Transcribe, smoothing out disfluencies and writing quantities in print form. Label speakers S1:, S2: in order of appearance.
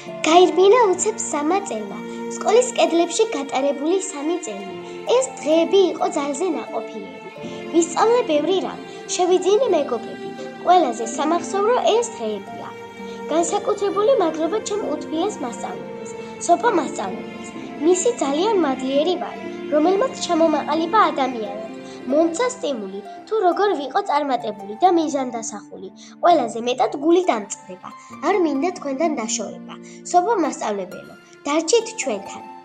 S1: გაირბინა უცებ 3 წელმა, სკოლის კედლებში გატარებული 3 წელი. ეს დღეები იყო ძალზე ნაყოფიერი. ვისწავლე ბევრი რამ, შევიძინე მეგობრები. ყველაზე სამახსოვრო ეს დღეებია. განსაკუთრებული მადლობა ჩემ უთბილეს მასწავლებელს, სოფო მასწავლებელს. მისი ძალიან მადლიერი ვარ, რომელმაც ჩამომაყალიბა ადამიანად. მომცა სტიმული, თუ როგორ ვიყო წარმატებული და მიზანდასახული. ყველაზე მეტად გული დამწყდება. არ მინდა თქვენთან დაშორება. სოფო მასწავლებელო, დარჩით ჩვენთან.